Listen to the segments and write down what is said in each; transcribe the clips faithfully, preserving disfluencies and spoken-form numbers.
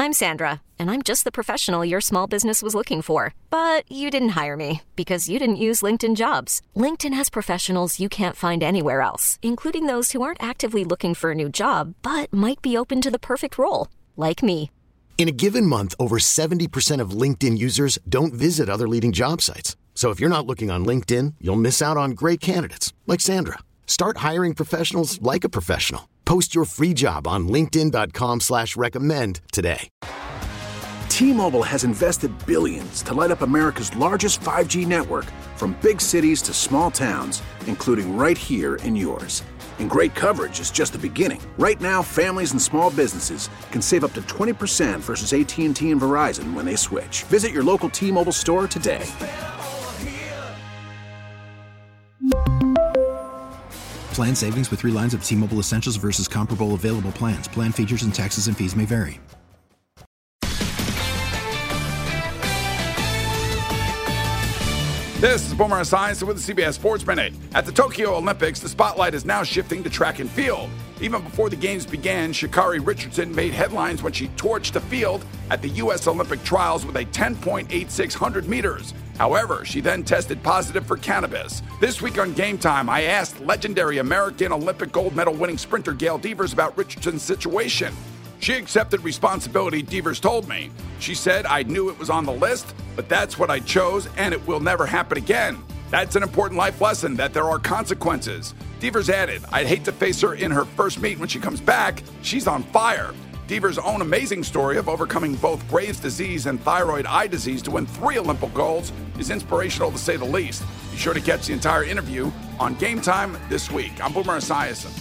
I'm Sandra, and I'm just the professional your small business was looking for. But you didn't hire me because you didn't use LinkedIn Jobs. LinkedIn has professionals you can't find anywhere else, including those who aren't actively looking for a new job, but might be open to the perfect role, like me. In a given month, over seventy percent of LinkedIn users don't visit other leading job sites. So if you're not looking on LinkedIn, you'll miss out on great candidates like Sandra. Start hiring professionals like a professional. Post your free job on linkedin dot com slash recommend today. T-Mobile has invested billions to light up America's largest five G network, from big cities to small towns, including right here in yours. And great coverage is just the beginning. Right now, families and small businesses can save up to twenty percent versus A T and T and Verizon when they switch. Visit your local T-Mobile store today. Plan savings with three lines of T-Mobile Essentials versus comparable available plans. Plan features and taxes and fees may vary. This is Boomer Esiason with the C B S Sports Minute. At the Tokyo Olympics, the spotlight is now shifting to track and field. Even before the games began, Sha'Carri Richardson made headlines when she torched the field at the U S Olympic trials with a ten point eight six hundred meters. However, she then tested positive for cannabis. This week on Game Time, I asked legendary American Olympic gold medal winning sprinter Gail Devers about Richardson's situation. She accepted responsibility, Devers told me. She said, I knew it was on the list, but that's what I chose, and it will never happen again. That's an important life lesson, that there are consequences. Devers added, I'd hate to face her in her first meet when she comes back. She's on fire. Devers' own amazing story of overcoming both Graves' disease and thyroid eye disease to win three Olympic golds is inspirational, to say the least. Be sure to catch the entire interview on Game Time this week. I'm Boomer Esiason.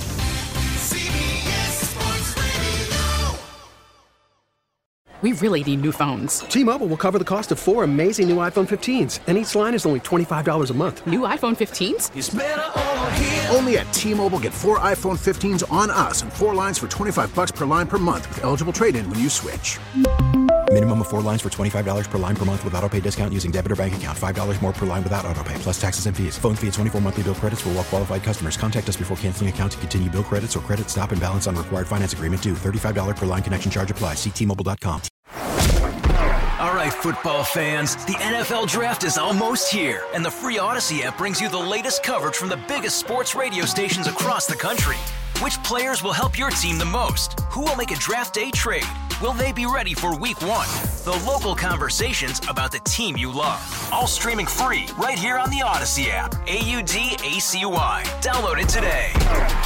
We really need new phones. T-Mobile will cover the cost of four amazing new iPhone fifteens, and each line is only twenty-five dollars a month. New iPhone fifteens? It's better over here. Only at T-Mobile, get four iPhone fifteens on us and four lines for twenty-five bucks per line per month with eligible trade-in when you switch. Minimum of four lines for twenty-five dollars per line per month with autopay discount using debit or bank account. five dollars more per line without autopay, plus taxes and fees. Phone fee at twenty-four monthly bill credits for well-qualified customers. Contact us before canceling account to continue bill credits or credit stop and balance on required finance agreement due. thirty-five dollars per line connection charge applies. See T Mobile dot com. All right, football fans, the N F L Draft is almost here, and the free Odyssey app brings you the latest coverage from the biggest sports radio stations across the country. Which players will help your team the most? Who will make a draft day trade? Will they be ready for week one? The local conversations about the team you love. All streaming free right here on the Odyssey app. A U D A C Y. Download it today.